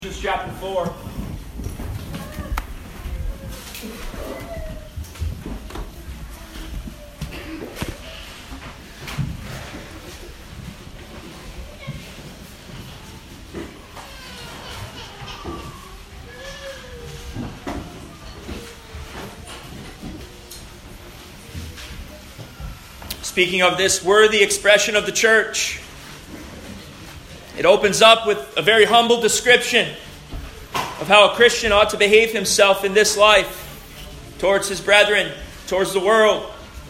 Ephesians chapter 4. Speaking of this worthy expression of the church, it opens up with a very humble description of how a Christian ought to behave himself in this life towards his brethren, towards the world.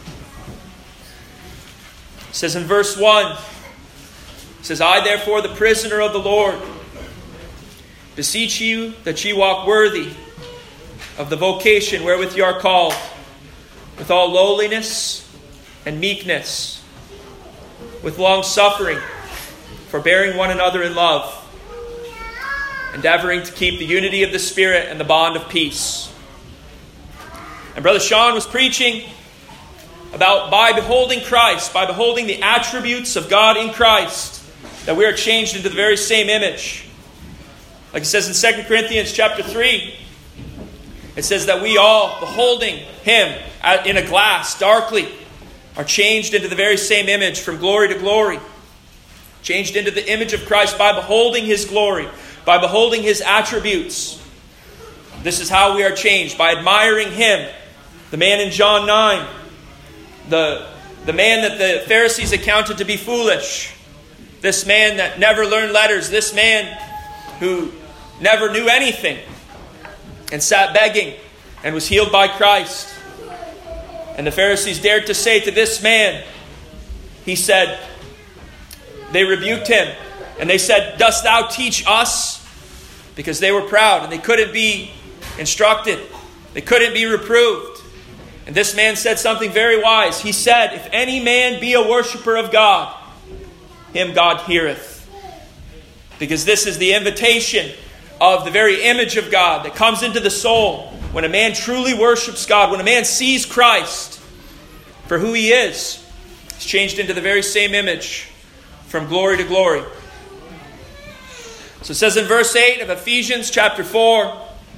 It says in verse 1, it says, I therefore, the prisoner of the Lord, beseech you that ye walk worthy of the vocation wherewith ye are called, with all lowliness and meekness, with long suffering, forbearing one another in love, endeavoring to keep the unity of the Spirit and the bond of peace. And Brother Sean was preaching about by beholding Christ, by beholding the attributes of God in Christ, that we are changed into the very same image. Like it says in 2 Corinthians chapter 3, it says that we all, beholding Him in a glass darkly, are changed into the very same image from glory to glory. Changed into the image of Christ by beholding His glory, by beholding His attributes. This is how we are changed, by admiring Him. The man in John 9, the man that the Pharisees accounted to be foolish. This man that never learned letters. This man who never knew anything and sat begging and was healed by Christ. And the Pharisees dared to say to this man, he said, they rebuked him and they said, dost thou teach us? Because they were proud and they couldn't be instructed. They couldn't be reproved. And this man said something very wise. He said, if any man be a worshiper of God, him God heareth. Because this is the invitation of the very image of God that comes into the soul when a man truly worships God, when a man sees Christ for who He is. He's changed into the very same image from glory to glory. So it says in verse 8 of Ephesians chapter 4,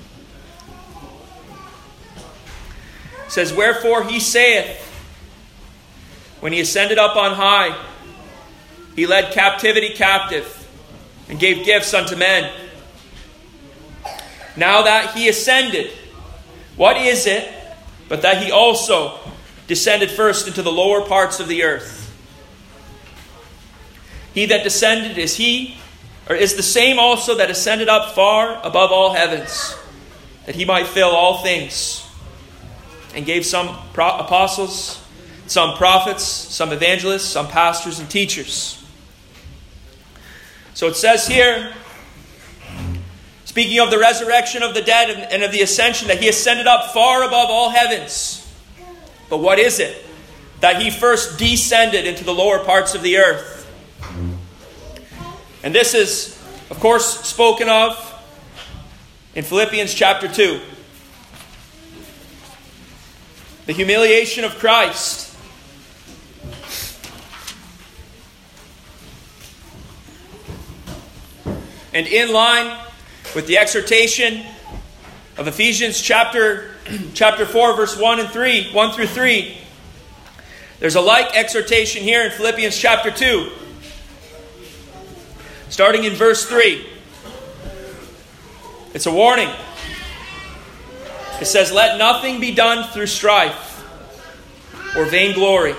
it says, wherefore He saith, when He ascended up on high, He led captivity captive and gave gifts unto men. Now that He ascended, what is it but that He also descended first into the lower parts of the earth? He that descended is the same also that ascended up far above all heavens, that He might fill all things, and gave some apostles, some prophets, some evangelists, some pastors and teachers. So it says here, speaking of the resurrection of the dead and of the ascension, that He ascended up far above all heavens. But what is it? That He first descended into the lower parts of the earth. And this is, of course, spoken of in Philippians chapter 2. The humiliation of Christ. And in line with the exhortation of Ephesians chapter 4, verse 1 through 3, there's a like exhortation here in Philippians chapter 2. Starting in verse 3. It's a warning. It says, let nothing be done through strife or vainglory,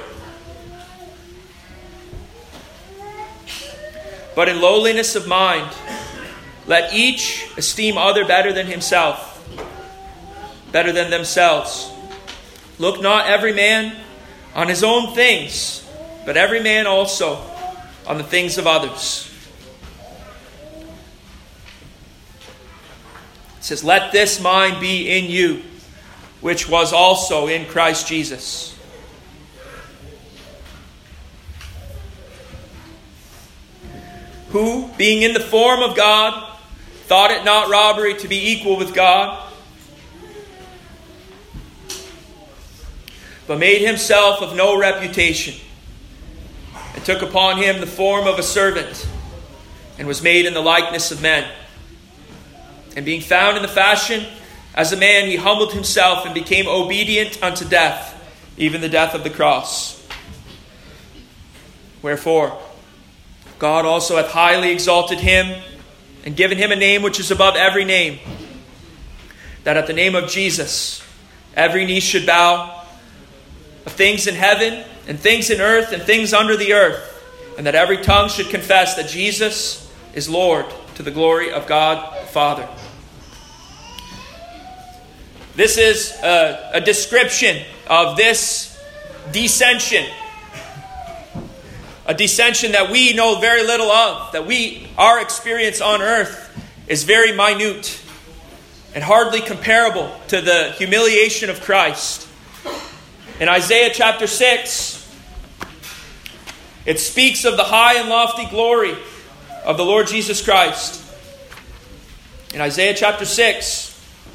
but in lowliness of mind, let each esteem other better than himself, better than themselves. Look not every man on his own things, but every man also on the things of others. It says, let this mind be in you, which was also in Christ Jesus. Who, being in the form of God, thought it not robbery to be equal with God, but made Himself of no reputation, and took upon Him the form of a servant, and was made in the likeness of men. And being found in the fashion as a man, he humbled himself and became obedient unto death, even the death of the cross. Wherefore, God also hath highly exalted him, and given him a name which is above every name, that at the name of Jesus every knee should bow, of things in heaven, and things in earth, and things under the earth, and that every tongue should confess that Jesus is Lord, to the glory of God the Father. This is a description of this descension. A descension that we know very little of. That our experience on earth is very minute and hardly comparable to the humiliation of Christ. In Isaiah chapter 6, it speaks of the high and lofty glory of the Lord Jesus Christ. In Isaiah chapter 6,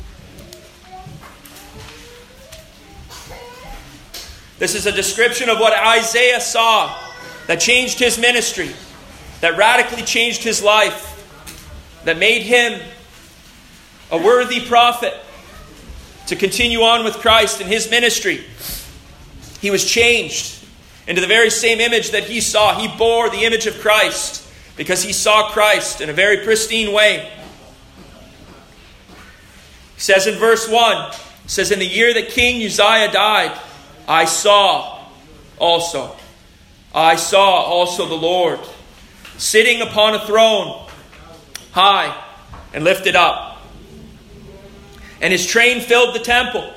this is a description of what Isaiah saw that changed his ministry, that radically changed his life, that made him a worthy prophet to continue on with Christ in his ministry. He was changed into the very same image that he saw. He bore the image of Christ because he saw Christ in a very pristine way. He says in verse 1, it says, "In the year that King Uzziah died, I saw also the Lord, sitting upon a throne, high and lifted up. And his train filled the temple.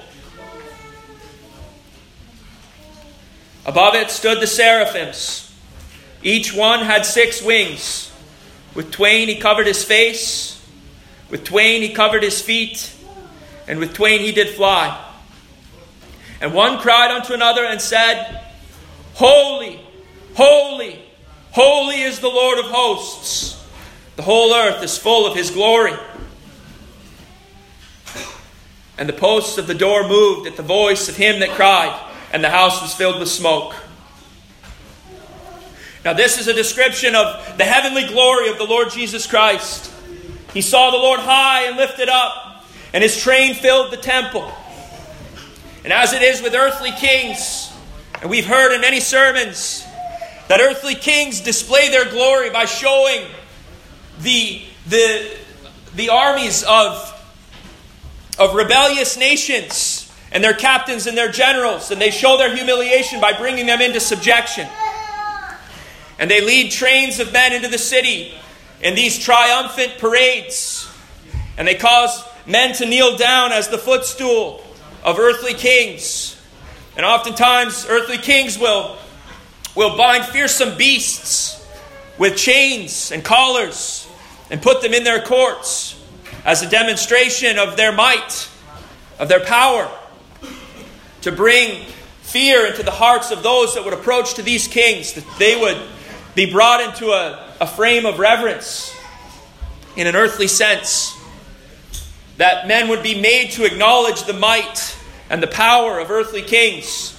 Above it stood the seraphims. Each one had 6 wings. With twain he covered his face, with twain he covered his feet, and with twain he did fly. And one cried unto another and said, Holy, holy, holy is the Lord of hosts. The whole earth is full of his glory. And the posts of the door moved at the voice of him that cried, and the house was filled with smoke." Now this is a description of the heavenly glory of the Lord Jesus Christ. He saw the Lord high and lifted up, and his train filled the temple. And as it is with earthly kings, and we've heard in many sermons, that earthly kings display their glory by showing the armies of rebellious nations and their captains and their generals, and they show their humiliation by bringing them into subjection. And they lead trains of men into the city in these triumphant parades, and they cause men to kneel down as the footstool of earthly kings. And oftentimes earthly kings will bind fearsome beasts with chains and collars and put them in their courts as a demonstration of their might, of their power, to bring fear into the hearts of those that would approach to these kings, that they would be brought into a frame of reverence in an earthly sense, that men would be made to acknowledge the might and the power of earthly kings.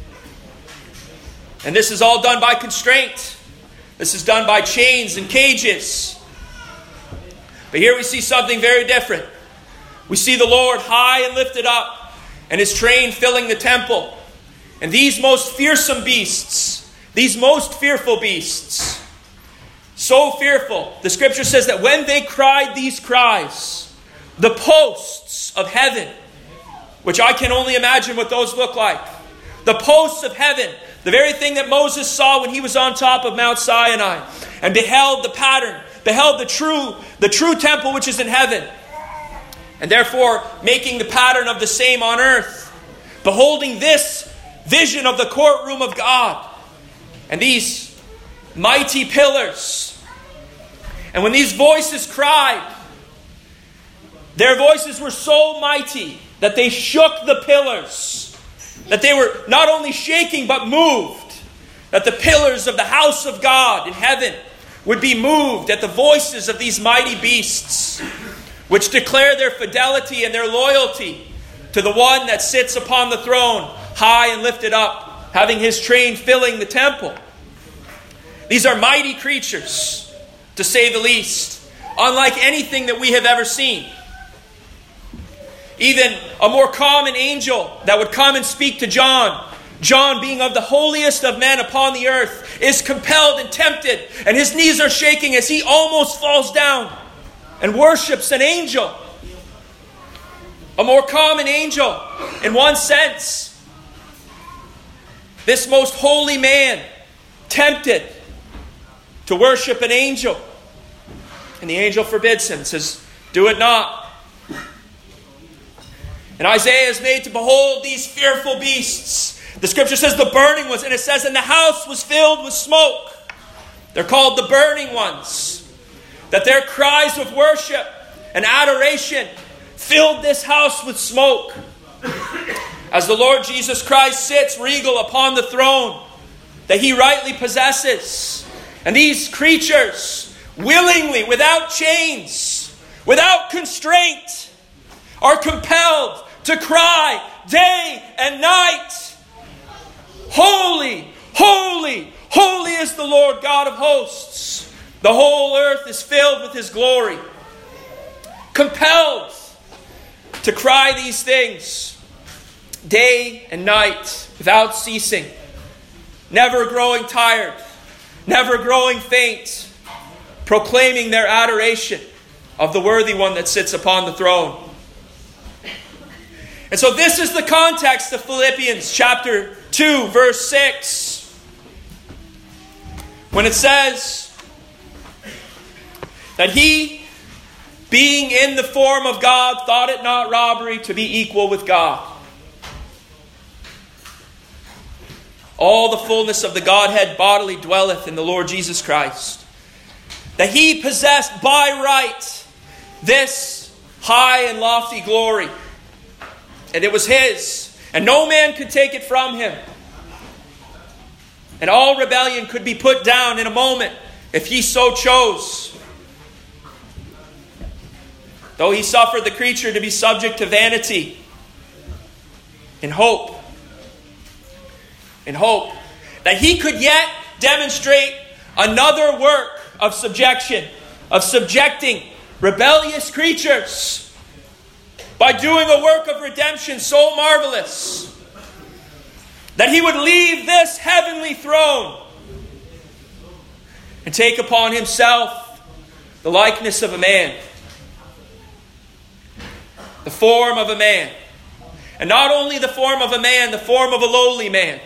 And this is all done by constraint. This is done by chains and cages. But here we see something very different. We see the Lord high and lifted up, and his train filling the temple. And these most fearsome beasts, these most fearful beasts, so fearful, the scripture says that when they cried these cries, the posts of heaven, which I can only imagine what those look like, the posts of heaven, the very thing that Moses saw when he was on top of Mount Sinai and beheld the pattern, beheld the true temple which is in heaven, and therefore making the pattern of the same on earth, beholding this vision of the courtroom of God and these mighty pillars. And when these voices cried, their voices were so mighty that they shook the pillars, that they were not only shaking but moved, that the pillars of the house of God in heaven would be moved at the voices of these mighty beasts, which declare their fidelity and their loyalty to the one that sits upon the throne, high and lifted up, having his train filling the temple. These are mighty creatures, to say the least, unlike anything that we have ever seen. even a more common angel that would come and speak to John. John, being of the holiest of men upon the earth, is compelled and tempted, and his knees are shaking as he almost falls down and worships an angel. A more common angel, in one sense. This most holy man, tempted to worship an angel. And the angel forbids him, says, "Do it not." And Isaiah is made to behold these fearful beasts. The scripture says the burning ones, and it says, and the house was filled with smoke. They're called the burning ones. That their cries of worship and adoration filled this house with smoke. As the Lord Jesus Christ sits regal upon the throne that he rightly possesses. And these creatures, willingly, without chains, without constraint, are compelled to cry day and night, "Holy, holy, holy is the Lord God of hosts. The whole earth is filled with his glory." Compelled to cry these things day and night without ceasing, never growing tired, never growing faint, proclaiming their adoration of the worthy one that sits upon the throne. And so this is the context of Philippians chapter 2, verse 6. When it says that he, being in the form of God, thought it not robbery to be equal with God. All the fullness of the Godhead bodily dwelleth in the Lord Jesus Christ. That he possessed by right this high and lofty glory. And it was his. And no man could take it from him. And all rebellion could be put down in a moment if he so chose. Though he suffered the creature to be subject to vanity. In hope that he could yet demonstrate another work of subjection, of subjecting rebellious creatures by doing a work of redemption so marvelous that he would leave this heavenly throne and take upon himself the likeness of a man, the form of a man. And not only the form of a man, the form of a lowly man.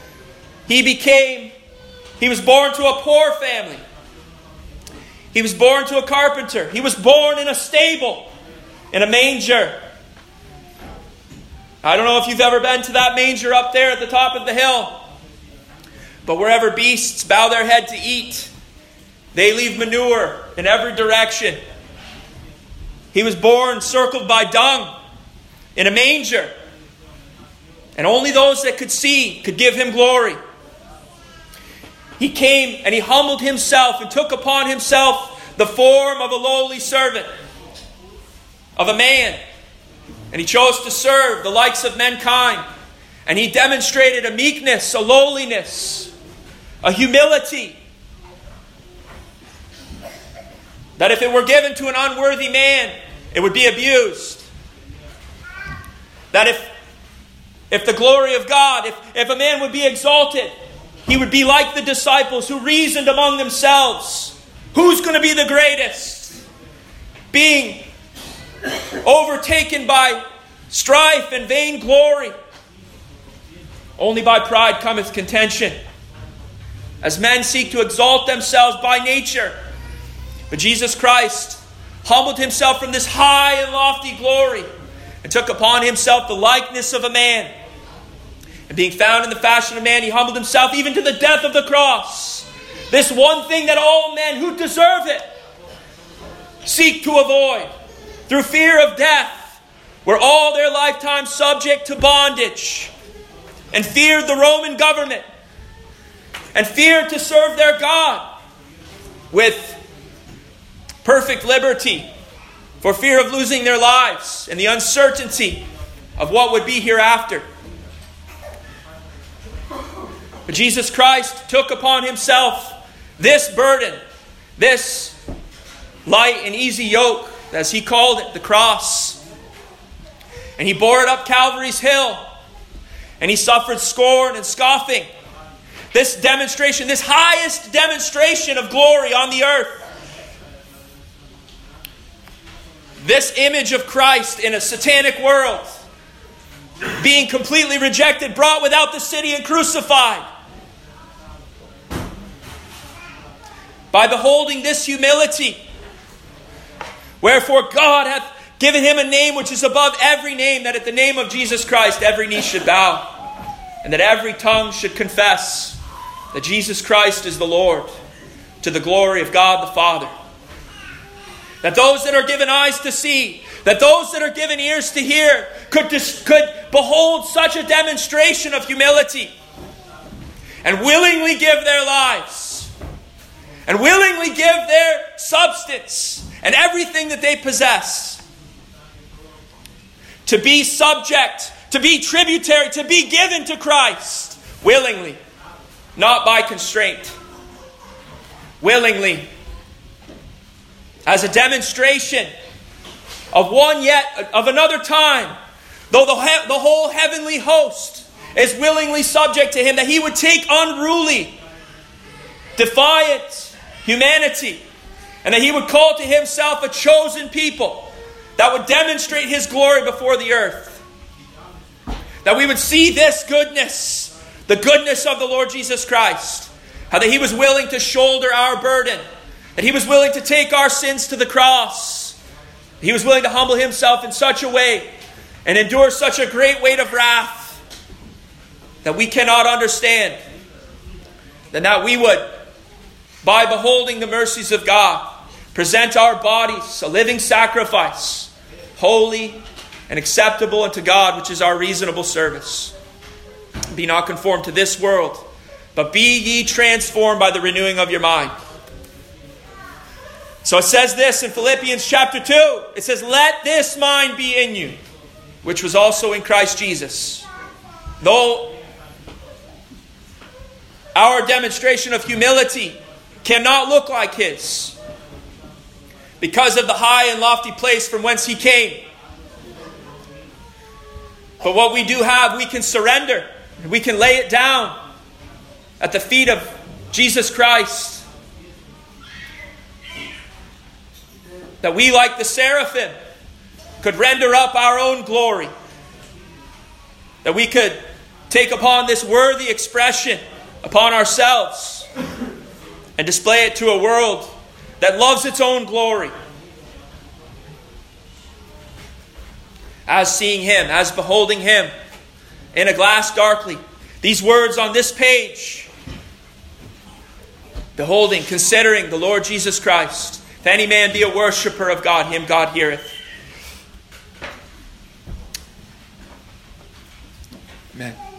He was born to a poor family. He was born to a carpenter. He was born in a stable, in a manger. I don't know if you've ever been to that manger up there at the top of the hill. But wherever beasts bow their head to eat, they leave manure in every direction. He was born circled by dung in a manger. And only those that could see could give him glory. He came and he humbled himself and took upon himself the form of a lowly servant, of a man. And he chose to serve the likes of mankind. And he demonstrated a meekness, a lowliness, a humility, that if it were given to an unworthy man, it would be abused. That if the glory of God, if a man would be exalted, he would be like the disciples who reasoned among themselves. Who's going to be the greatest? Being overtaken by strife and vain glory. Only by pride cometh contention, as men seek to exalt themselves by nature. But Jesus Christ humbled himself from this high and lofty glory and took upon himself the likeness of a man. And being found in the fashion of man, he humbled himself even to the death of the cross. This one thing that all men who deserve it seek to avoid through fear of death, were all their lifetime subject to bondage and feared the Roman government and feared to serve their God with perfect liberty for fear of losing their lives and the uncertainty of what would be hereafter. But Jesus Christ took upon himself this burden, this light and easy yoke, as he called it, the cross. And he bore it up Calvary's hill. And he suffered scorn and scoffing. This demonstration, this highest demonstration of glory on the earth. This image of Christ in a satanic world, being completely rejected, brought without the city and crucified. By beholding this humility, wherefore God hath given him a name which is above every name, that at the name of Jesus Christ every knee should bow, and that every tongue should confess that Jesus Christ is the Lord, to the glory of God the Father. That those that are given eyes to see, that those that are given ears to hear, could behold such a demonstration of humility, and willingly give their lives, and willingly give their substance and everything that they possess, to be subject, to be tributary, to be given to Christ, willingly, not by constraint, willingly, as a demonstration of another time, though the whole heavenly host is willingly subject to him, that he would take unruly, defiant humanity, and that he would call to himself a chosen people that would demonstrate his glory before the earth. That we would see this goodness, the goodness of the Lord Jesus Christ. How that he was willing to shoulder our burden. That he was willing to take our sins to the cross. He was willing to humble himself in such a way and endure such a great weight of wrath that we cannot understand. And that we would, by beholding the mercies of God, present our bodies a living sacrifice, holy and acceptable unto God, which is our reasonable service. Be not conformed to this world, but be ye transformed by the renewing of your mind. So it says this in Philippians chapter 2. It says, let this mind be in you, which was also in Christ Jesus. Though our demonstration of humility cannot look like his, because of the high and lofty place from whence he came. But what we do have, we can surrender. We can lay it down at the feet of Jesus Christ. That we, like the seraphim, could render up our own glory. That we could take upon this worthy expression upon ourselves and display it to a world that loves its own glory. As seeing him, as beholding him in a glass darkly. These words on this page. Beholding, considering the Lord Jesus Christ. If any man be a worshipper of God, him God heareth. Amen.